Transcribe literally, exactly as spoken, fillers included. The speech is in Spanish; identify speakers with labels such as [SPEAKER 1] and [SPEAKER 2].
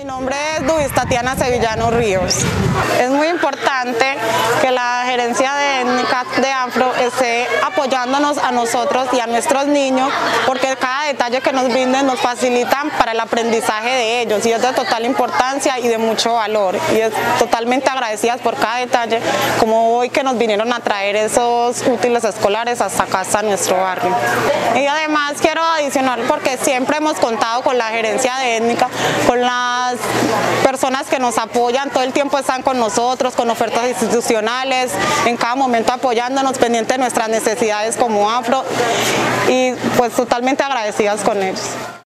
[SPEAKER 1] nombre es Luis Tatiana Sevillano Ríos. Es muy importante que la gerencia de étnica de Afro esté apoyándonos a nosotros y a nuestros niños, porque cada detalle que nos brinden nos facilitan para el aprendizaje de ellos y es de total importancia y de mucho valor, y es totalmente agradecidas por cada detalle, como hoy que nos vinieron a traer esos útiles escolares hasta acá, hasta nuestro barrio. Y además quiero adicionar, porque siempre hemos contado con la gerencia de étnica, con las personas que nos apoyan, todo el tiempo están con nosotros, con ofertas institucionales, en cada momento apoyándonos, pendientes de nuestras necesidades como Afro, y pues totalmente agradecidas con ellos.